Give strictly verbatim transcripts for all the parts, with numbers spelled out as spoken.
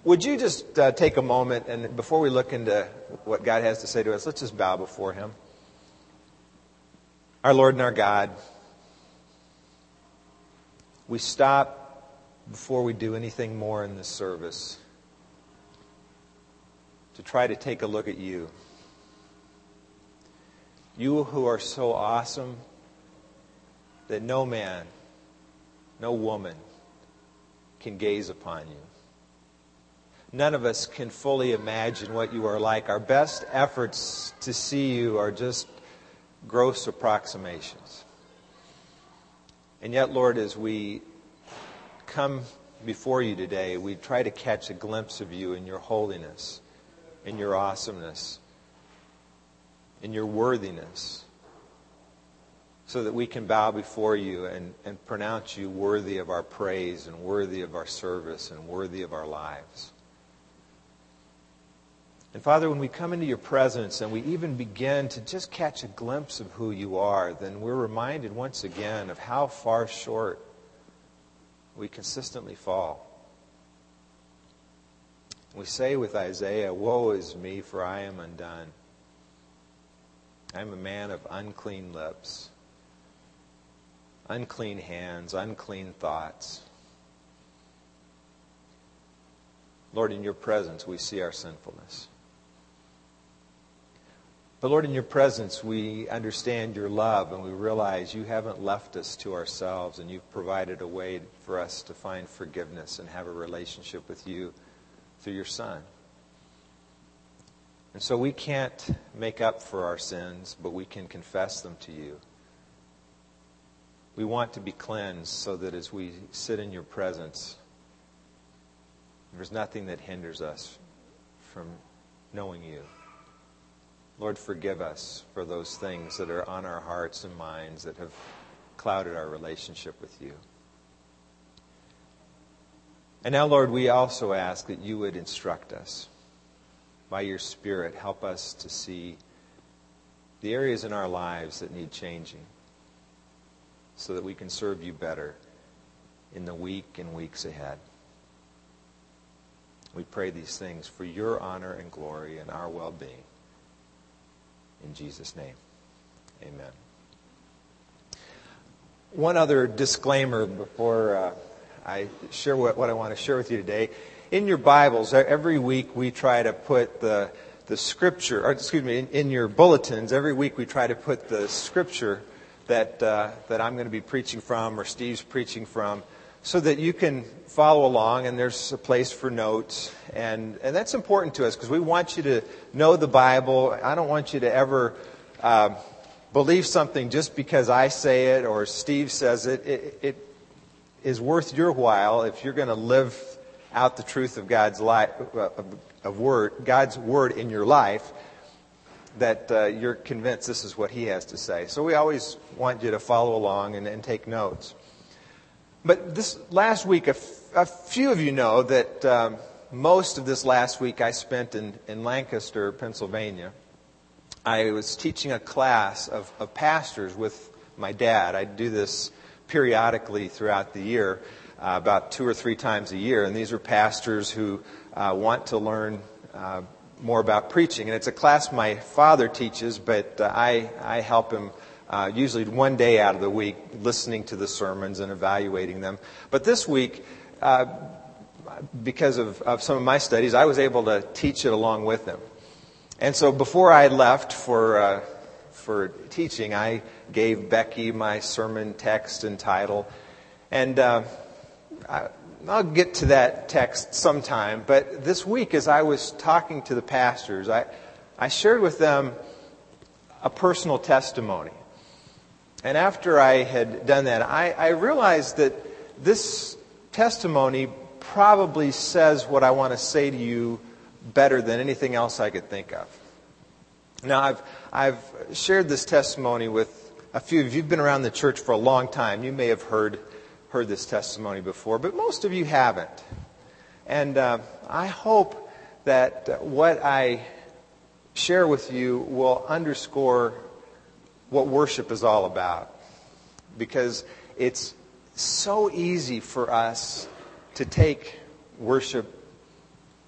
Would you just uh, take a moment, and before we look into what God has to say to us, let's just bow before Him. Our Lord and our God, we stop before we do anything more in this service to try to take a look at you. You who are so awesome that no man, no woman can gaze upon you. None of us can fully imagine what you are like. Our best efforts to see you are just gross approximations. And yet, Lord, as we come before you today, we try to catch a glimpse of you in your holiness, in your awesomeness, in your worthiness, so that we can bow before you and, and pronounce you worthy of our praise and worthy of our service and worthy of our lives. And Father, when we come into your presence and we even begin to just catch a glimpse of who you are, then we're reminded once again of how far short we consistently fall. We say with Isaiah, "Woe is me, for I am undone. I am a man of unclean lips, unclean hands, unclean thoughts." Lord, in your presence we see our sinfulness. But Lord, in your presence, we understand your love and we realize you haven't left us to ourselves and you've provided a way for us to find forgiveness and have a relationship with you through your Son. And so we can't make up for our sins, but we can confess them to you. We want to be cleansed so that as we sit in your presence, there's nothing that hinders us from knowing you. Lord, forgive us for those things that are on our hearts and minds that have clouded our relationship with you. And now, Lord, we also ask that you would instruct us. By your Spirit, help us to see the areas in our lives that need changing so that we can serve you better in the week and weeks ahead. We pray these things for your honor and glory and our well-being. In Jesus' name, amen. One other disclaimer before uh, I share what, what I want to share with you today. In your Bibles, every week we try to put the the scripture, or excuse me, in, in your bulletins, every week we try to put the scripture that uh, that I'm going to be preaching from or Steve's preaching from, so that you can follow along, and there's a place for notes. And, and that's important to us because we want you to know the Bible. I don't want you to ever uh, believe something just because I say it or Steve says it. It, it is worth your while if you're going to live out the truth of God's life, of, of word, God's word in your life, that uh, you're convinced this is what He has to say. So we always want you to follow along and, and take notes. But this last week, a, f- a few of you know that um, most of this last week I spent in, in Lancaster, Pennsylvania. I was teaching a class of, of pastors with my dad. I do this periodically throughout the year, uh, about two or three times a year. And these are pastors who uh, want to learn uh, more about preaching. And it's a class my father teaches, but uh, I, I help him Uh, usually one day out of the week, listening to the sermons and evaluating them. But this week, uh, because of, of some of my studies, I was able to teach it along with them. And so before I left for uh, for teaching, I gave Becky my sermon text and title. And uh, I, I'll get to that text sometime. But this week, as I was talking to the pastors, I, I shared with them a personal testimony. And after I had done that, I, I realized that this testimony probably says what I want to say to you better than anything else I could think of. Now, I've I've shared this testimony with a few of you. You've been around the church for a long time. You may have heard heard this testimony before, but most of you haven't. And uh, I hope that what I share with you will underscore what worship is all about, because it's so easy for us to take worship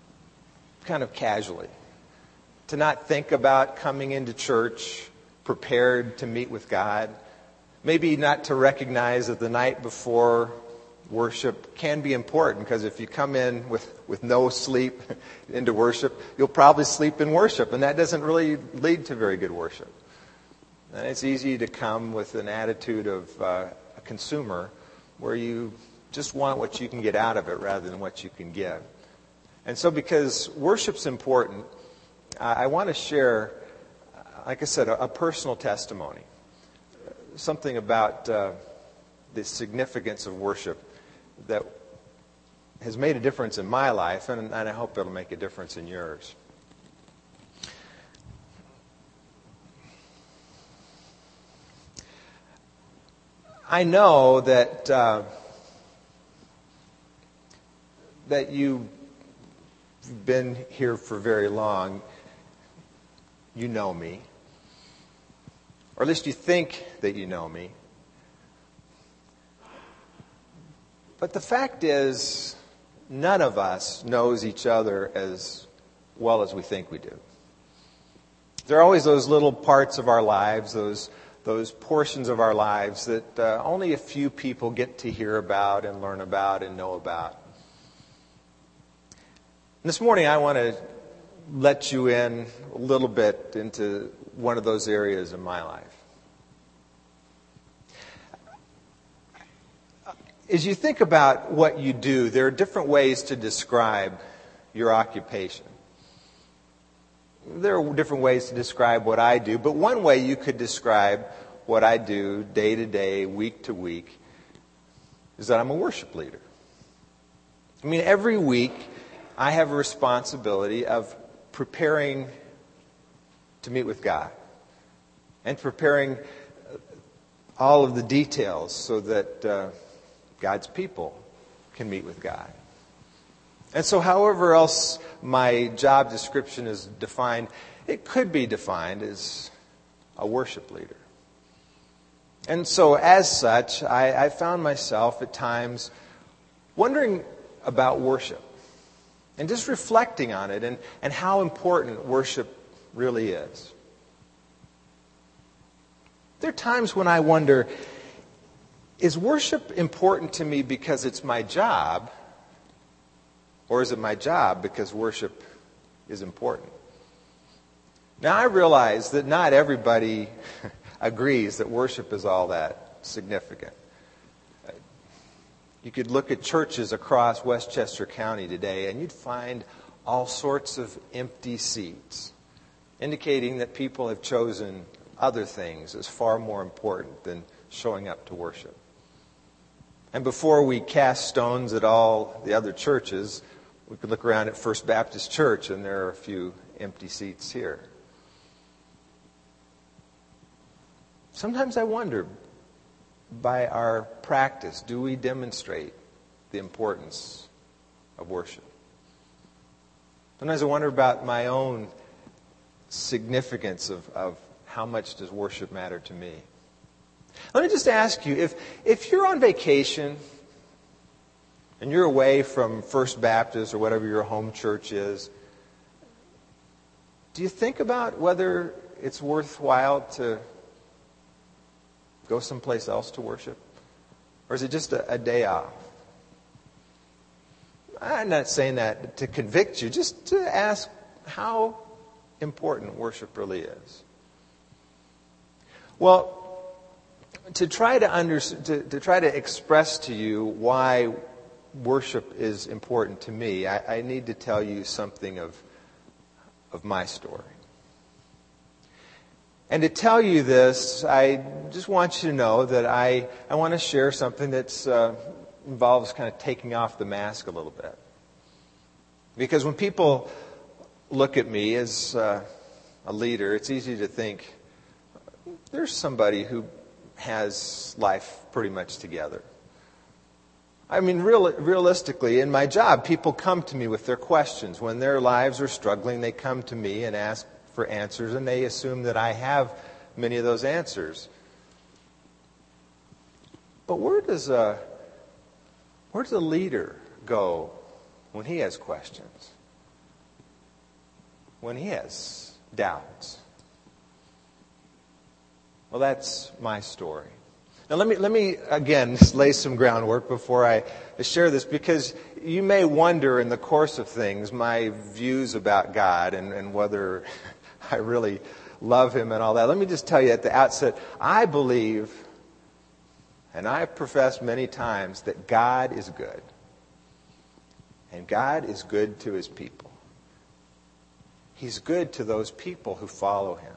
kind of casually, to not think about coming into church prepared to meet with God, maybe not to recognize that the night before worship can be important, because if you come in with, with no sleep into worship, you'll probably sleep in worship, and that doesn't really lead to very good worship. And it's easy to come with an attitude of uh, a consumer where you just want what you can get out of it rather than what you can give. And so because worship's important, I want to share, like I said, a, a personal testimony, something about uh, the significance of worship that has made a difference in my life, and, and I hope it'll make a difference in yours. I know that uh, that you've been here for very long. You know me, or at least you think that you know me. But the fact is, none of us knows each other as well as we think we do. There are always those little parts of our lives, those those portions of our lives that uh, only a few people get to hear about and learn about and know about. This morning I want to let you in a little bit into one of those areas of my life. As you think about what you do, there are different ways to describe your occupation. There are different ways to describe what I do, but one way you could describe what I do day to day, week to week, is that I'm a worship leader. I mean, every week I have a responsibility of preparing to meet with God and preparing all of the details so that uh, God's people can meet with God. And so however else my job description is defined, it could be defined as a worship leader. And so as such, I, I found myself at times wondering about worship and just reflecting on it and, and how important worship really is. There are times when I wonder, is worship important to me because it's my job, or is it my job because worship is important? Now, I realize that not everybody agrees that worship is all that significant. You could look at churches across Westchester County today, and you'd find all sorts of empty seats, indicating that people have chosen other things as far more important than showing up to worship. And before we cast stones at all the other churches, we could look around at First Baptist Church, and there are a few empty seats here. Sometimes I wonder, by our practice, do we demonstrate the importance of worship? Sometimes I wonder about my own significance of, of how much does worship matter to me. Let me just ask you, if, if you're on vacation and you're away from First Baptist or whatever your home church is, do you think about whether it's worthwhile to go someplace else to worship? Or is it just a, a day off? I'm not saying that to convict you, just to ask how important worship really is. Well, to try to, under, to, to try to express to you why worship is important to me, I, I need to tell you something of, of my story. And to tell you this, I just want you to know that I, I want to share something that uh, involves kind of taking off the mask a little bit. Because when people look at me as uh, a leader, it's easy to think, there's somebody who has life pretty much together. I mean, real, realistically, in my job, people come to me with their questions. When their lives are struggling, they come to me and ask for answers, and they assume that I have many of those answers. But where does a where does a leader go when he has questions? when he has doubts. Well, that's my story. Now, let me, let me again, lay some groundwork before I share this, because you may wonder in the course of things my views about God and, and whether I really love Him and all that. Let me just tell you at the outset, I believe, and I have professed many times, that God is good. And God is good to His people. He's good to those people who follow Him.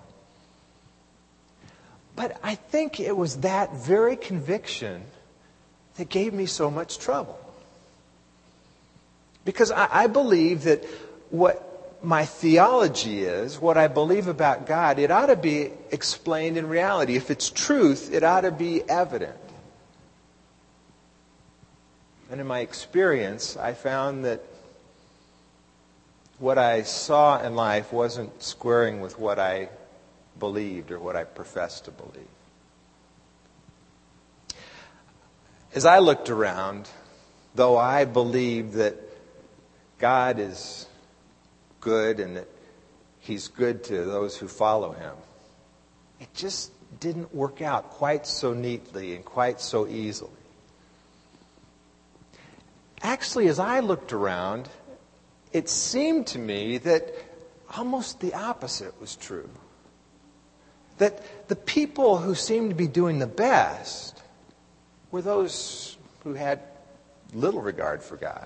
But I think it was that very conviction that gave me so much trouble. Because I, I believe that what my theology is, what I believe about God, it ought to be explained in reality. If it's truth, it ought to be evident. And in my experience, I found that what I saw in life wasn't squaring with what I believed or what I professed to believe. As I looked around, though I believed that God is good and that He's good to those who follow Him, it just didn't work out quite so neatly and quite so easily. Actually, as I looked around, it seemed to me that almost the opposite was true. That the people who seemed to be doing the best were those who had little regard for God.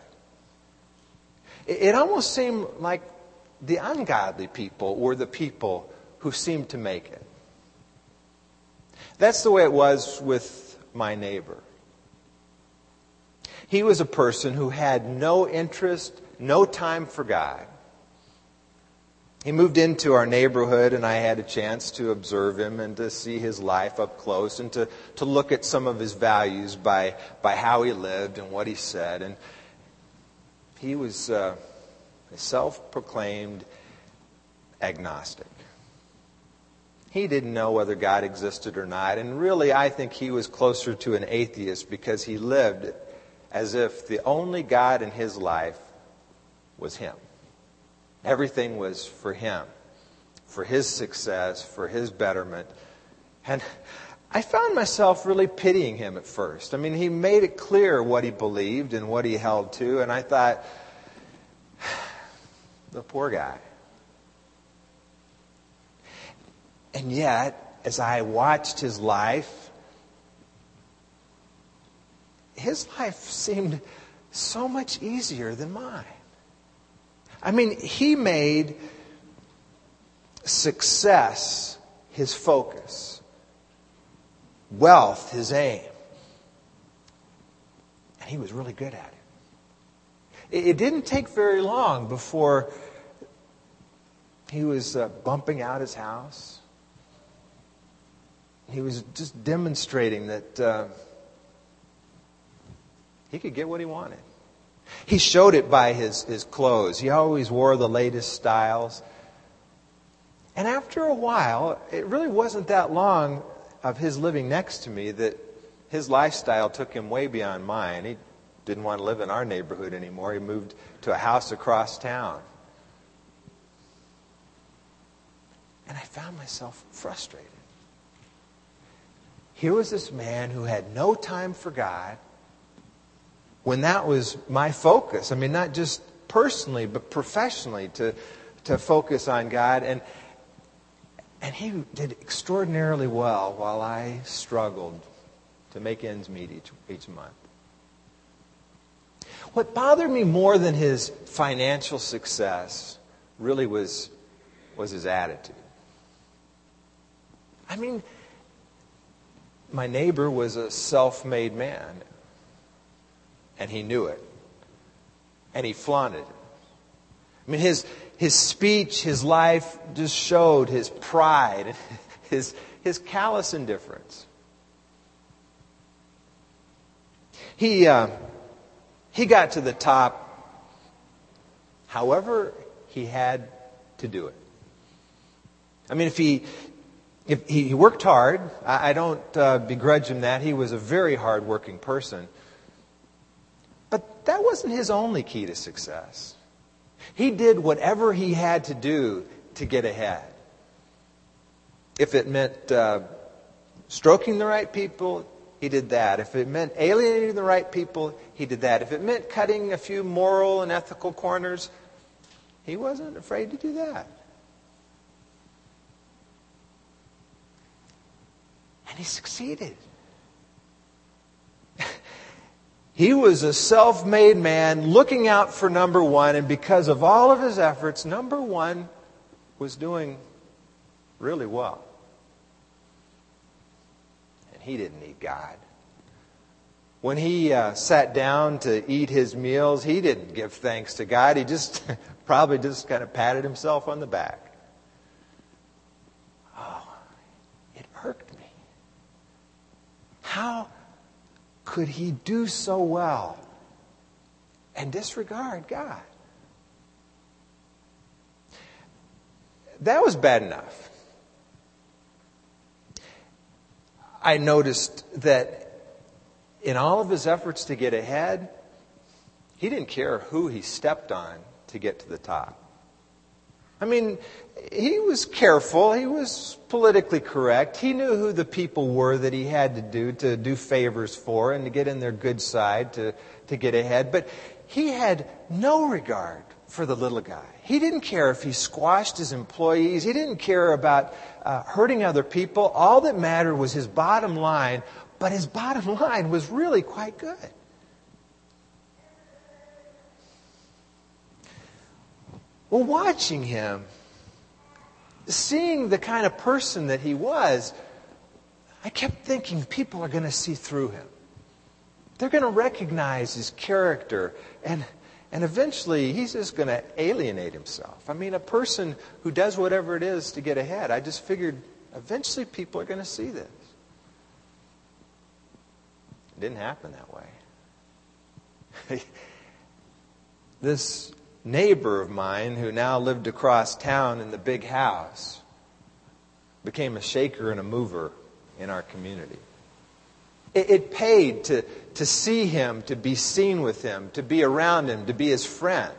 It almost seemed like the ungodly people were the people who seemed to make it. That's the way it was with my neighbor. He was a person who had no interest, no time for God. He moved into our neighborhood, and I had a chance to observe him and to see his life up close and to, to look at some of his values by, by how he lived and what he said. And he was uh, a self-proclaimed agnostic. He didn't know whether God existed or not. And really, I think he was closer to an atheist because he lived as if the only God in his life was him. Everything was for him, for his success, for his betterment. And I found myself really pitying him at first. I mean, he made it clear what he believed and what he held to. And I thought, the poor guy. And yet, as I watched his life, his life seemed so much easier than mine. I mean, he made success his focus, wealth his aim, and he was really good at it. It didn't take very long before he was uh, bumping out his house. He was just demonstrating that uh, he could get what he wanted. He showed it by his, his clothes. He always wore the latest styles. And after a while, it really wasn't that long of his living next to me that his lifestyle took him way beyond mine. He didn't want to live in our neighborhood anymore. He moved to a house across town. And I found myself frustrated. Here was this man who had no time for God, when that was my focus. I mean, not just personally, but professionally, to to focus on God. And and he did extraordinarily well while I struggled to make ends meet each, each month. What bothered me more than his financial success really was, was his attitude. I mean, my neighbor was a self-made man. And he knew it. And he flaunted it. I mean, his his speech, his life just showed his pride, his his callous indifference. He uh, he got to the top however he had to do it. I mean, if he if he worked hard, I, I don't uh, begrudge him that. He was a very hard-working person. But that wasn't his only key to success. He did whatever he had to do to get ahead. If it meant uh, stroking the right people, he did that. If it meant alienating the right people, he did that. If it meant cutting a few moral and ethical corners, he wasn't afraid to do that. And he succeeded. He was a self-made man looking out for number one, and because of all of his efforts, number one was doing really well. And he didn't need God. When he uh, sat down to eat his meals, he didn't give thanks to God. He just probably just kind of patted himself on the back. Oh, it irked me. How could he do so well and disregard God? That was bad enough. I noticed that in all of his efforts to get ahead, he didn't care who he stepped on to get to the top. I mean, he was careful. He was politically correct. He knew who the people were that he had to do to do favors for and to get in their good side to, to get ahead. But he had no regard for the little guy. He didn't care if he squashed his employees. He didn't care about uh, hurting other people. All that mattered was his bottom line. But his bottom line was really quite good. Well, watching him, seeing the kind of person that he was, I kept thinking people are going to see through him. They're going to recognize his character, and and eventually he's just going to alienate himself. I mean, a person who does whatever it is to get ahead, I just figured eventually people are going to see this. It didn't happen that way. This neighbor of mine who now lived across town in the big house became a shaker and a mover in our community. It, it paid to, to see him, to be seen with him, to be around him, to be his friend.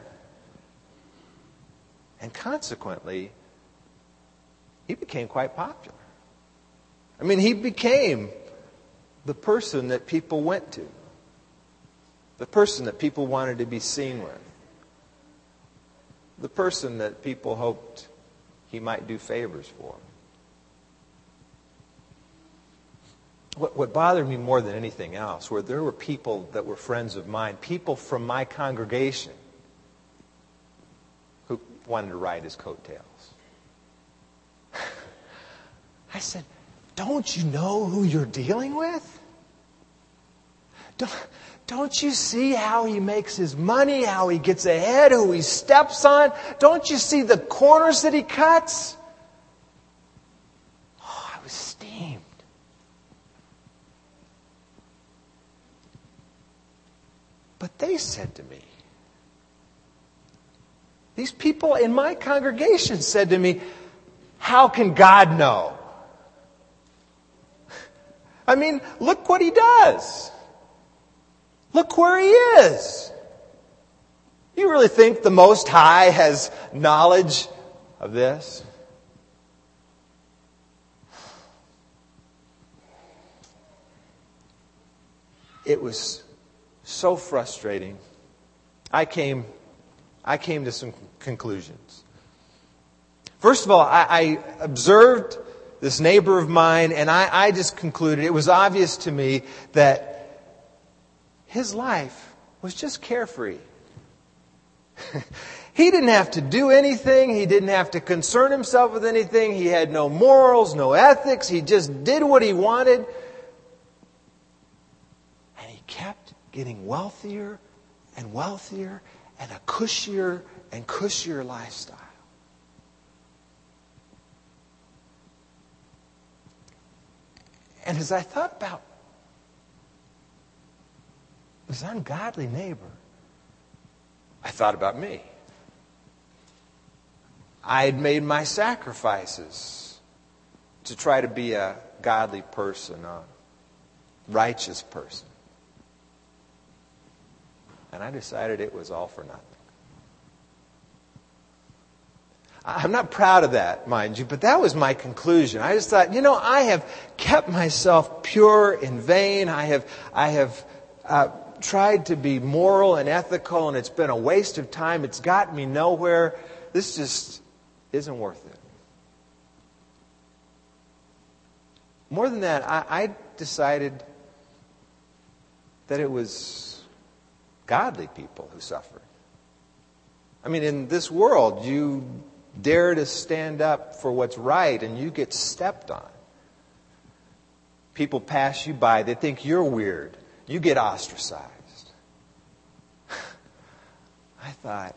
And consequently, he became quite popular. I mean, he became the person that people went to, the person that people wanted to be seen with, the person that people hoped he might do favors for. What, what bothered me more than anything else were there were people that were friends of mine, people from my congregation, who wanted to ride his coattails. I said, don't you know who you're dealing with? Don't, don't you see how he makes his money, how he gets ahead, who he steps on? Don't you see the corners that he cuts? Oh, I was steamed. But they said to me, these people in my congregation said to me, how can God know? I mean, look what he does. Look where he is. You really think the Most High has knowledge of this? It was so frustrating. I came, I came to some conclusions. First of all, I, I observed this neighbor of mine, and I, I just concluded, it was obvious to me that his life was just carefree. He didn't have to do anything. He didn't have to concern himself with anything. He had no morals, no ethics. He just did what he wanted. And he kept getting wealthier and wealthier and a cushier and cushier lifestyle. And as I thought about this ungodly neighbor, I thought about me. I had made my sacrifices to try to be a godly person, a righteous person. And I decided it was all for nothing. I'm not proud of that, mind you, but that was my conclusion. I just thought, you know, I have kept myself pure in vain. I have, I have uh, tried to be moral and ethical, and it's been a waste of time. It's gotten me nowhere. This just isn't worth it. More than that, I, I decided that it was godly people who suffered. I mean, in this world, you dare to stand up for what's right and you get stepped on. People pass you by, they think you're weird. You get ostracized. I thought,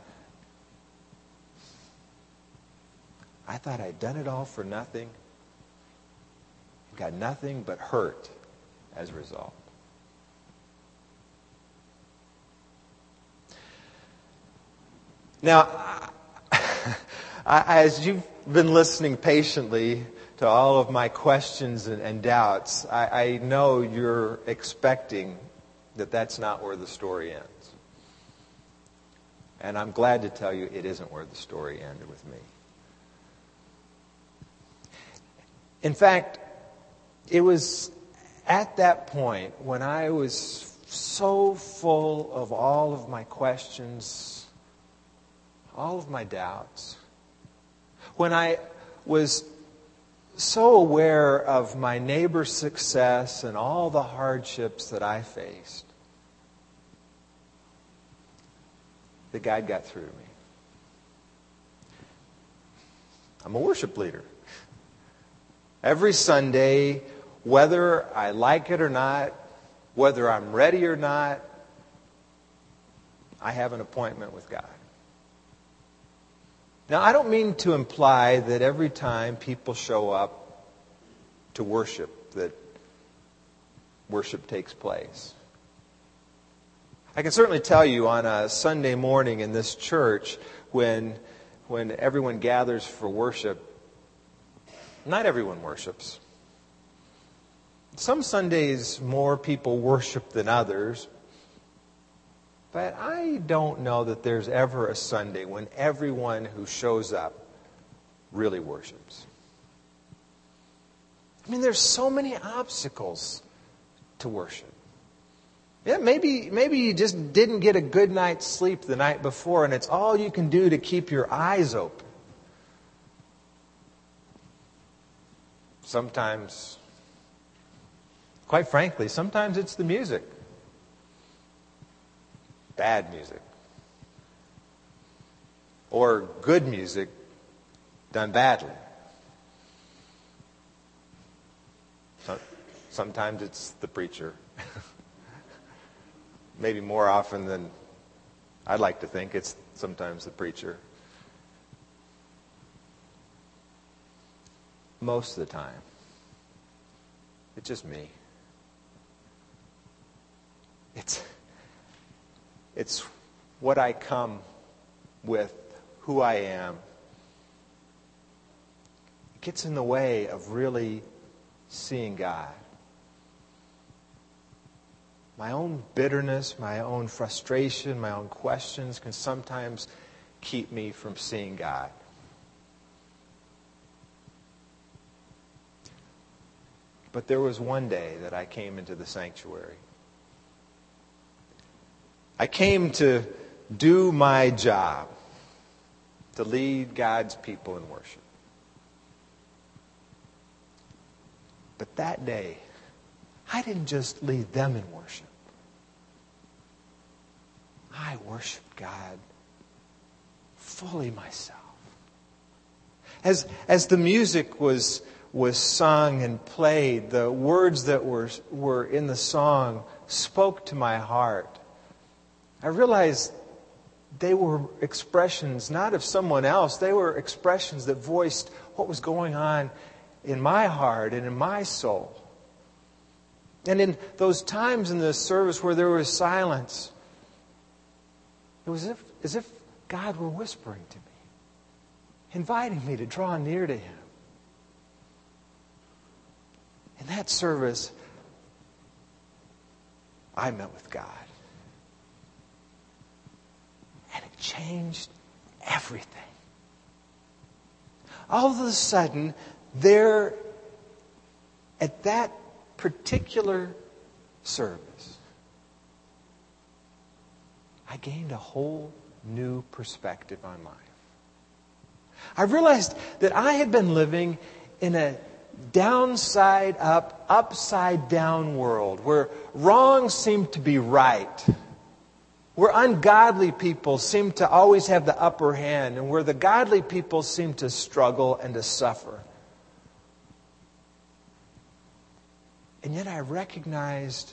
I thought I'd done it all for nothing. Got nothing but hurt as a result. Now, I, as you've been listening patiently to all of my questions and, and doubts, I, I know you're expecting that that's not where the story ends. And I'm glad to tell you it isn't where the story ended with me. In fact, it was at that point when I was so full of all of my questions, all of my doubts, when I was so aware of my neighbor's success and all the hardships that I faced, that God got through to me. I'm a worship leader. Every Sunday, whether I like it or not, whether I'm ready or not, I have an appointment with God. Now, I don't mean to imply that every time people show up to worship, that worship takes place. I can certainly tell you on a Sunday morning in this church, when, when everyone gathers for worship, not everyone worships. Some Sundays more people worship than others. But I don't know that there's ever a Sunday when everyone who shows up really worships. I mean, there's so many obstacles to worship. Yeah, maybe, maybe you just didn't get a good night's sleep the night before, and it's all you can do to keep your eyes open. Sometimes, quite frankly, sometimes it's the music. Bad music. Or good music done badly. Sometimes it's the preacher. Maybe more often than I'd like to think, it's sometimes the preacher. Most of the time, it's just me. It's, it's what I come with, who I am. It gets in the way of really seeing God. My own bitterness, my own frustration, my own questions can sometimes keep me from seeing God. But there was one day that I came into the sanctuary. I came to do my job, to lead God's people in worship. But that day, I didn't just lead them in worship. I worshiped God fully myself. As, as the music was, was sung and played, the words that were, were in the song spoke to my heart. I realized they were expressions not of someone else. They were expressions that voiced what was going on in my heart and in my soul. And in those times in the service where there was silence, it was as if, as if God were whispering to me, inviting me to draw near to Him. In that service, I met with God. And it changed everything. all of a sudden, there, at that particular service, I gained a whole new perspective on life. I realized that I had been living in a downside up, upside down world where wrong seemed to be right, where ungodly people seemed to always have the upper hand, and where the godly people seemed to struggle and to suffer. And yet I recognized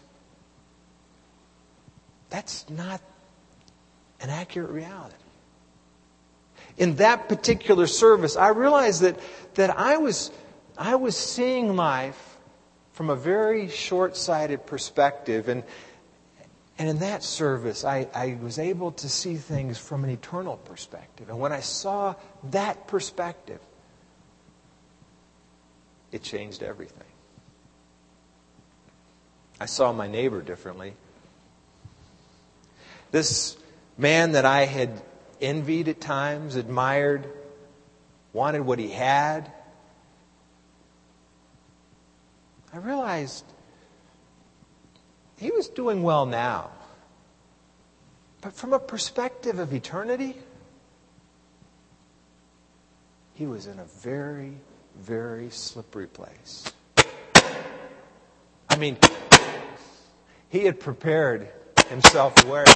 that's not an accurate reality. In that particular service, I realized that, that I was, I was seeing life from a very short-sighted perspective. And, and in that service, I, I was able to see things from an eternal perspective. And when I saw that perspective, it changed everything. I saw my neighbor differently. This man that I had envied at times, admired, wanted what he had, I realized he was doing well now. But from a perspective of eternity, he was in a very, very slippery place. I mean, he had prepared himself where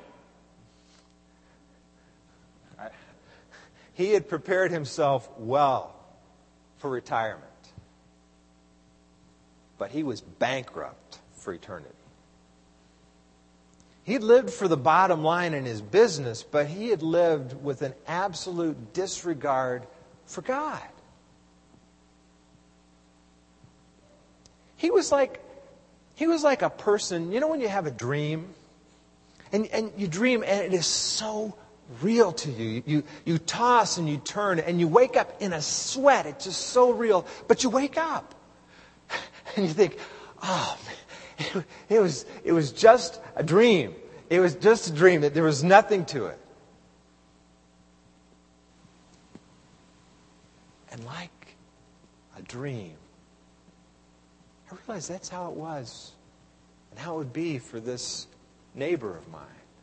he had prepared himself well for retirement. But he was bankrupt for eternity. He'd lived for the bottom line in his business, but he had lived with an absolute disregard for God. He was like, he was like a person, you know when you have a dream? And, and you dream and it is so real to you. You, you toss and you turn and you wake up in a sweat. It's just so real. But you wake up and you think, oh, man, it, it was, it was just a dream. It was just a dream. That there was nothing to it. And like a dream, I realized that's how it was and how it would be for this neighbor of mine.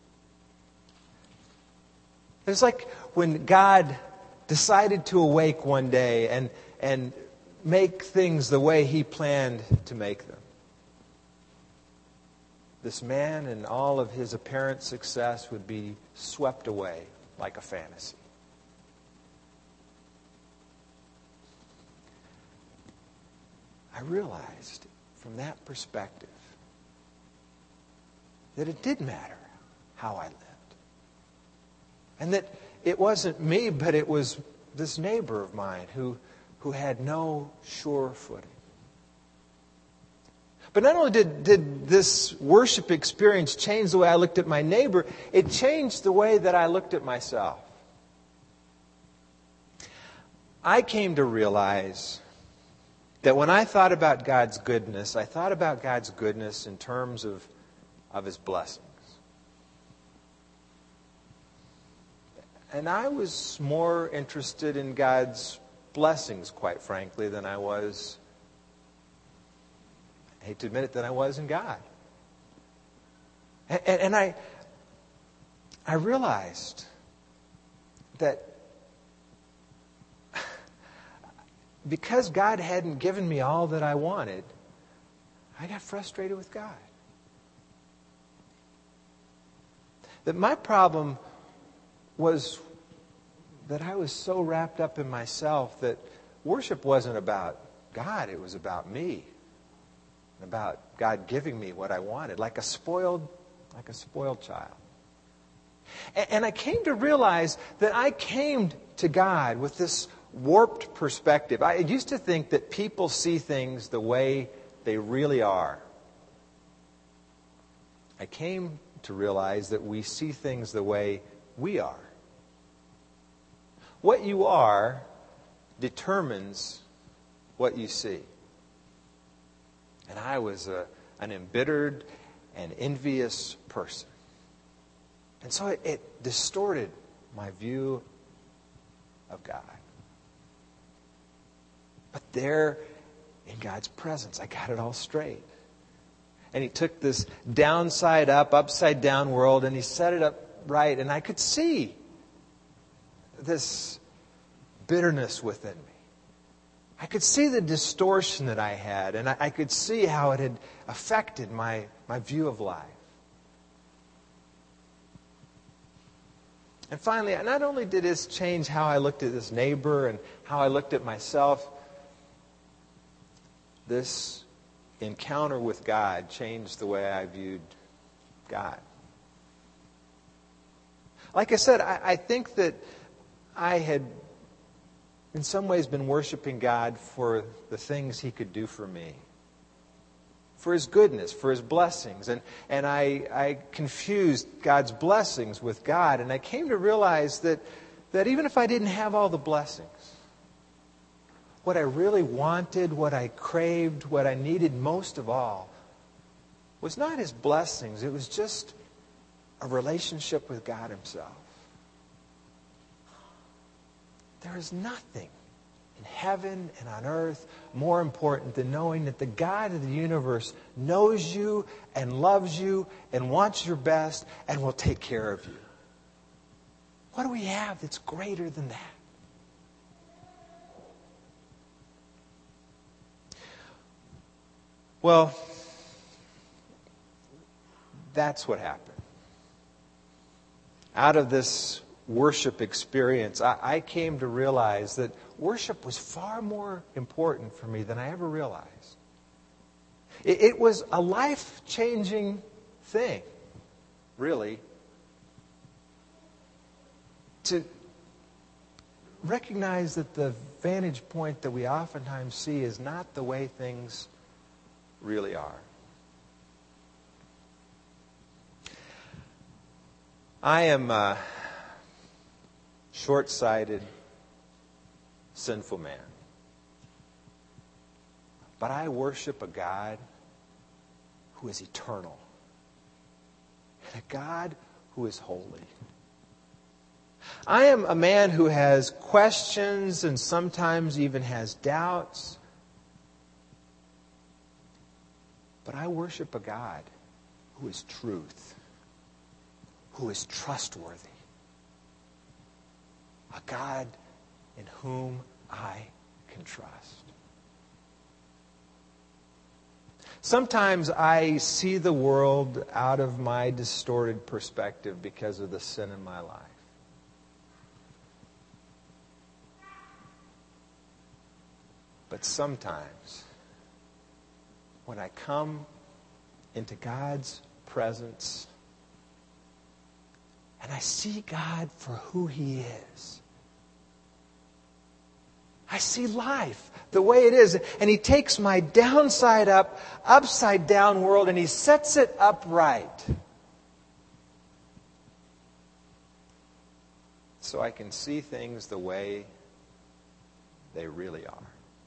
It was like when God decided to awake one day and, and make things the way He planned to make them. This man and all of his apparent success would be swept away like a fantasy. I realized from that perspective that it did matter how I lived. And that it wasn't me, but it was this neighbor of mine who, who had no sure footing. But not only did, did this worship experience change the way I looked at my neighbor, it changed the way that I looked at myself. I came to realize that when I thought about God's goodness, I thought about God's goodness in terms of, of His blessings. And I was more interested in God's blessings, quite frankly, than I was, I hate to admit it, than I was in God. And, and, and I, I realized that because God hadn't given me all that I wanted, I got frustrated with God. That my problem was that I was so wrapped up in myself that worship wasn't about God, it was about me. About God giving me what I wanted, like a spoiled, like a spoiled child. And, and I came to realize that I came to God with this warped perspective. I used to think that people see things the way they really are. I came to realize that we see things the way we are. What you are determines what you see. And I was a, an embittered and envious person. And so it, it distorted my view of God. there in God's presence. I got it all straight. And He took this downside up, upside down world, and He set it up right. And I could see this bitterness within me. I could see the distortion that I had, and I, I could see how it had affected my, my view of life. And finally, not only did this change how I looked at this neighbor and how I looked at myself, this encounter with God changed the way I viewed God. Like I said, I, I think that I had in some ways been worshiping God for the things He could do for me. For His goodness, for His blessings. And, and I, I confused God's blessings with God. And I came to realize that, that even if I didn't have all the blessings, what I really wanted, what I craved, what I needed most of all was not His blessings. It was just a relationship with God Himself. There is nothing in heaven and on earth more important than knowing that the God of the universe knows you and loves you and wants your best and will take care of you. What do we have that's greater than that? Well, that's what happened. Out of this worship experience, I, I came to realize that worship was far more important for me than I ever realized. It, it was a life-changing thing, really, to recognize that the vantage point that we oftentimes see is not the way things really are. I am a short-sighted, sinful man. But I worship a God who is eternal. And a God who is holy. I am a man who has questions and sometimes even has doubts. But I worship a God who is truth, who is trustworthy, a God in whom I can trust. Sometimes I see the world out of my distorted perspective because of the sin in my life. But sometimes, when I come into God's presence and I see God for who He is, I see life the way it is. And He takes my downside up, upside down world and He sets it upright. So I can see things the way they really are.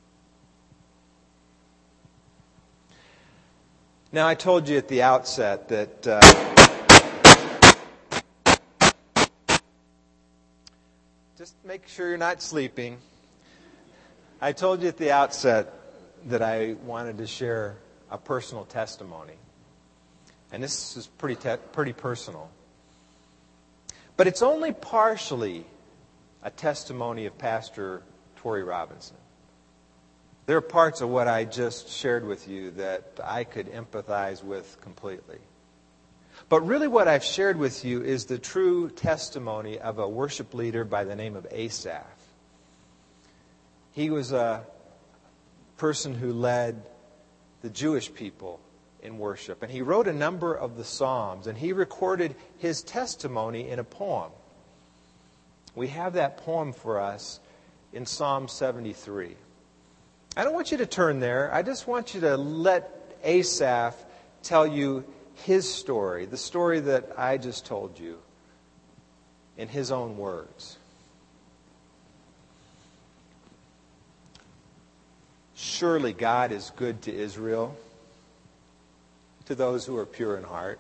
Now, I told you at the outset that uh, just make sure you're not sleeping. I told you at the outset that I wanted to share a personal testimony. And this is pretty te- pretty personal. But it's only partially a testimony of Pastor Torrey Robinson. There are parts of what I just shared with you that I could empathize with completely. But really what I've shared with you is the true testimony of a worship leader by the name of Asaph. He was a person who led the Jewish people in worship. And he wrote a number of the Psalms. And he recorded his testimony in a poem. We have that poem for us in Psalm seventy-three. I don't want you to turn there. I just want you to let Asaph tell you his story, the story that I just told you, in his own words. Surely God is good to Israel, to those who are pure in heart.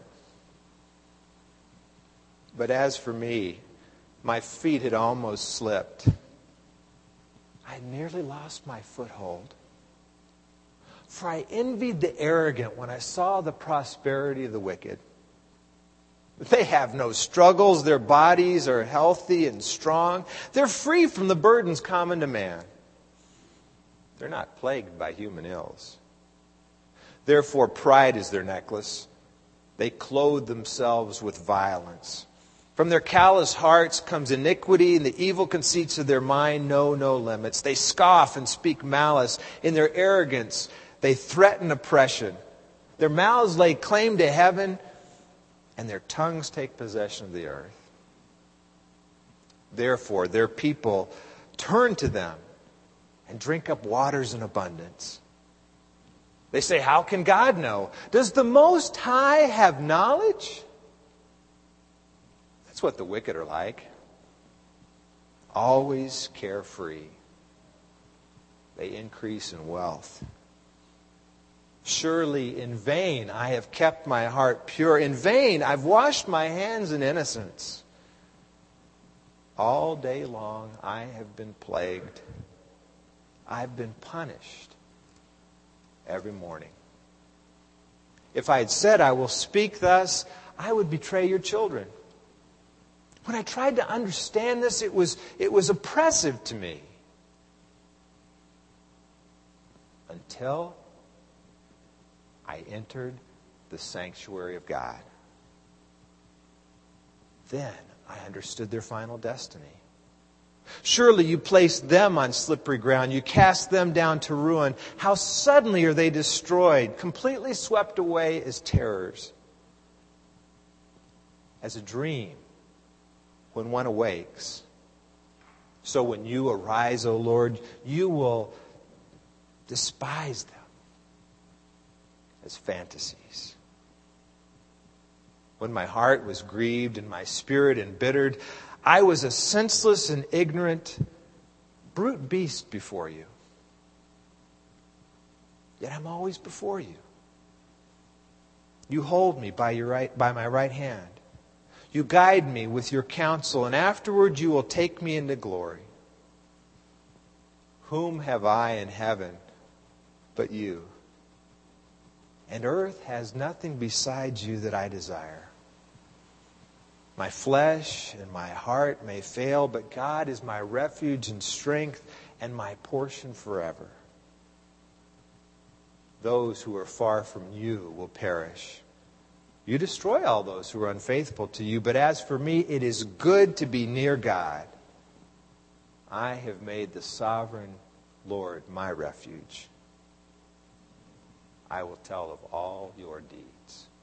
But as for me, my feet had almost slipped. I I nearly lost my foothold. For I envied the arrogant when I saw the prosperity of the wicked. They have no struggles. Their bodies are healthy and strong. They're free from the burdens common to man. They're not plagued by human ills. Therefore, pride is their necklace. They clothe themselves with violence. From their callous hearts comes iniquity, and the evil conceits of their mind know no limits. They scoff and speak malice. In their arrogance, they threaten oppression. Their mouths lay claim to heaven, and their tongues take possession of the earth. Therefore, their people turn to them and drink up waters in abundance. They say, how can God know? Does the Most High have knowledge? That's what the wicked are like. Always carefree. They increase in wealth. Surely in vain I have kept my heart pure. In vain I've washed my hands in innocence. All day long I have been plagued. I've been punished every morning. If I had said, I will speak thus, I would betray your children. When I tried to understand this, it was, it was oppressive to me. Until I entered the sanctuary of God. Then I understood their final destiny. Surely you placed them on slippery ground. You cast them down to ruin. How suddenly are they destroyed, completely swept away as terrors. As a dream when one awakes. So when you arise, O Lord, you will despise them as fantasies. When my heart was grieved and my spirit embittered, I was a senseless and ignorant brute beast before you. Yet I'm always before you. You hold me by your right, by my right hand. You guide me with your counsel, and afterward you will take me into glory. Whom have I in heaven but you? And earth has nothing besides you that I desire. My flesh and my heart may fail, but God is my refuge and strength and my portion forever. Those who are far from you will perish. You destroy all those who are unfaithful to you, but as for me, it is good to be near God. I have made the sovereign Lord my refuge. I will tell of all your deeds.